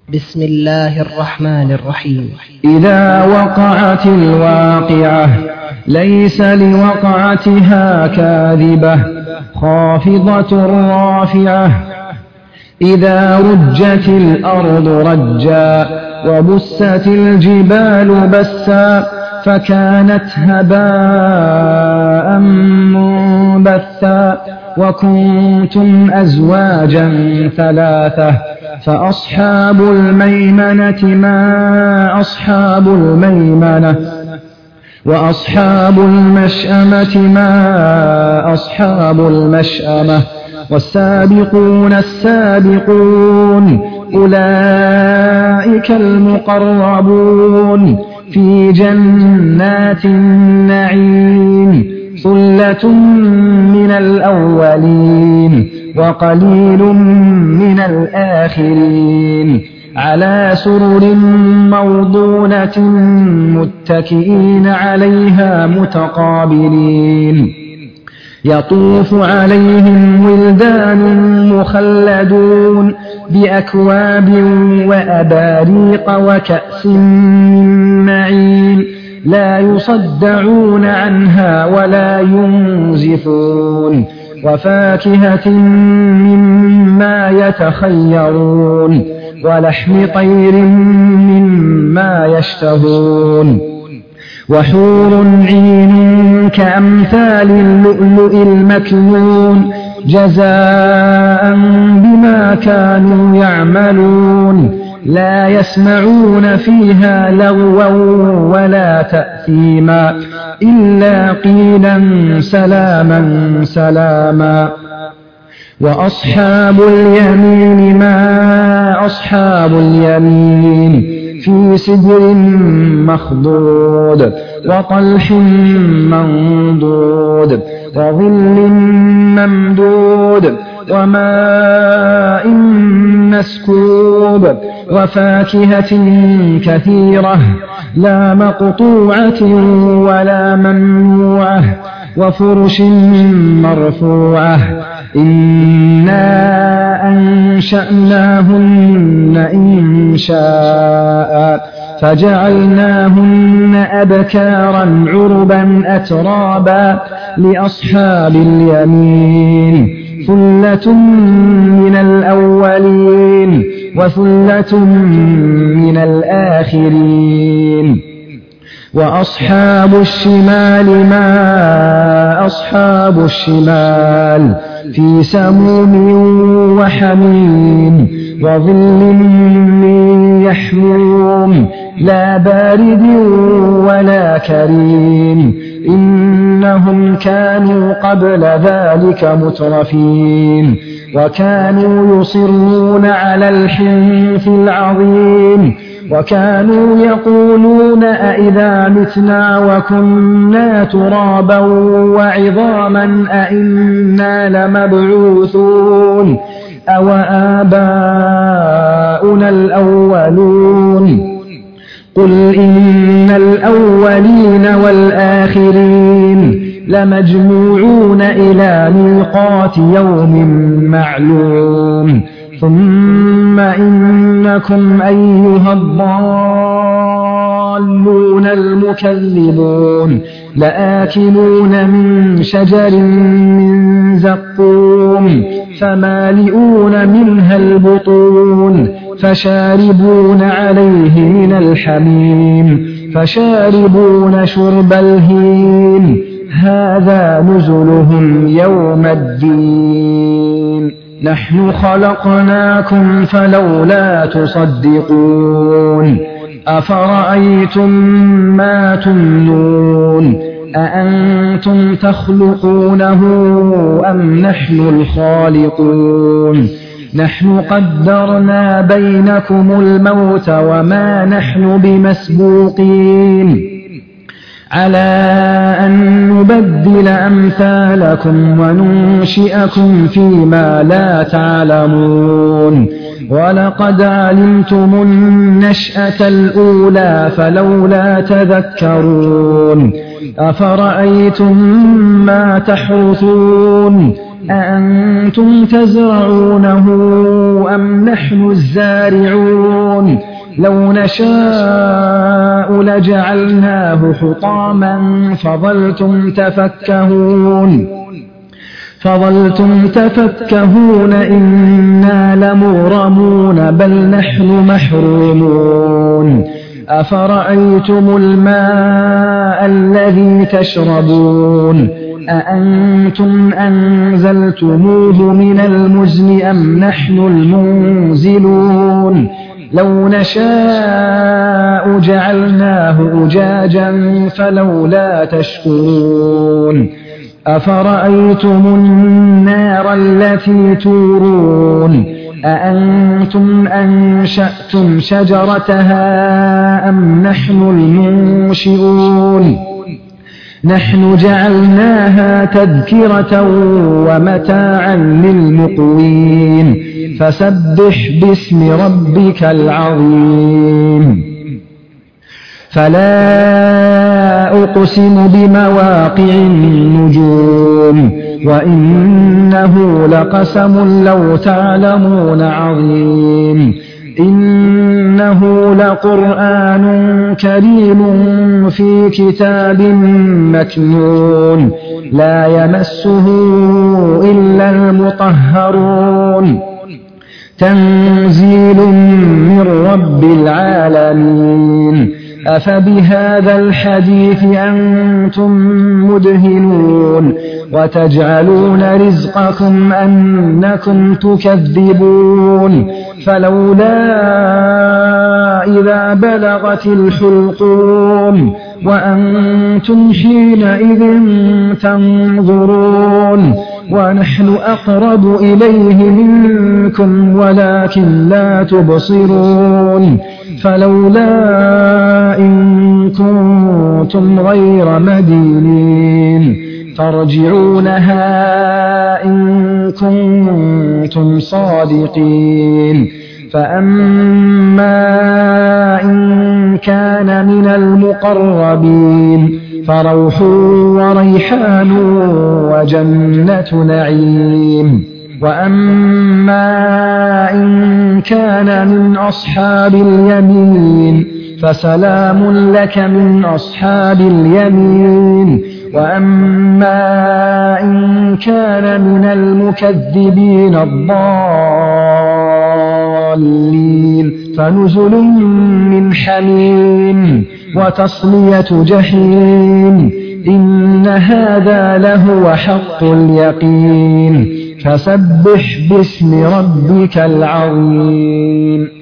بسم الله الرحمن الرحيم. إذا وقعت الواقعة ليس لوقعتها كاذبة خافضة رافعة. إذا رجت الأرض رجا وبست الجبال بسا فكانت هباء منبثا وكنتم أزواجا ثلاثة فأصحاب الميمنة ما أصحاب الميمنة وأصحاب المشأمة ما أصحاب المشأمة والسابقون السابقون أولئك المقربون في جنات النعيم ثلة من الأولين وقليل من الآخرين على سرر موضونة متكئين عليها متقابلين يطوف عليهم ولدان مخلدون بأكواب وأباريق وكأس من معين لا يصدعون عنها ولا ينزفون وفاكهة مما يتخيرون ولحم طير مما يشتهون وحور عين كأمثال اللؤلؤ المكنون جزاء بما كانوا يعملون لا يسمعون فيها لغوا ولا تأثيما إلا قيلا سلاما سلاما. وأصحاب اليمين ما أصحاب اليمين في سدر مخضود وطلح منضود وظل ممدود وماء مسكوب وفاكهة كثيرة لا مقطوعة ولا ممنوعة وفرش مرفوعة إنا أنشأناهن إنشاء فجعلناهن أبكارا عربا أترابا لأصحاب اليمين ثلة من الأولين وثلة من الآخرين. وأصحاب الشمال ما أصحاب الشمال في سموم وحميم وظل من يحموم لا بارد ولا كريم إنهم كانوا قبل ذلك مترفين وكانوا يصرون على الحنث العظيم وكانوا يقولون أئذا متنا وكنا ترابا وعظاما أئنا لمبعوثون أو آباؤنا الأولون قل إن الأولين والآخرين لمجموعون إلى ميقات يوم معلوم ثم إنكم أيها الضالون المكذبون لآكلون من شجر من زقوم فمالئون منها البطون فشاربون عليه من الحميم فشاربون شرب الهيم هذا نزلهم يوم الدين نحن خلقناكم فلولا تصدقون أفرأيتم ما تمنون أأنتم تخلقونه أم نحن الخالقون نحن قدرنا بينكم الموت وما نحن بمسبوقين على أن نبدل أمثالكم وننشئكم فيما لا تعلمون ولقد علمتم النشأة الأولى فلولا تذكرون أفرأيتم ما تحرثون أأنتم تزرعونه أم نحن الزارعون لو نشاء لجعلناه حطاما فظلتم تفكهون إنا لمغرمون بل نحن محرومون أفرأيتم الماء الذي تشربون أأنتم أنزلتموه من المزن أم نحن المنزلون لو نشاء جعلناه أجاجا فلولا تشكرون أفرأيتم النار التي تورون أأنتم أنشأتم شجرتها أم نحن المنشئون نحن جعلناها تذكرة ومتاعا للمقوين فسبح باسم ربك العظيم فلا أقسم بمواقع النجوم وإنه لقسم لو تعلمون عظيم إنه لقرآن كريم في كتاب مكنون لا يمسه إلا المطهرون تنزيل من رب العالمين أفبهذا الحديث أنتم مدهنون وتجعلون رزقكم أنكم تكذبون فلولا إذا بلغت الحلقوم وأنتم حينئذ تنظرون ونحن أقرب إليه منكم ولكن لا تبصرون فلولا إن كنتم غير مدينين ترجعونها إن كنتم صادقين فأما إن كان من المقربين فروح وريحان وجنة نعيم وأما إن كان من أصحاب اليمين فسلام لك من أصحاب اليمين وأما إن كان من المكذبين الضالين فنزل من حميم وتصلية جحيم إن هذا لهو حق اليقين فسبح باسم ربك العظيم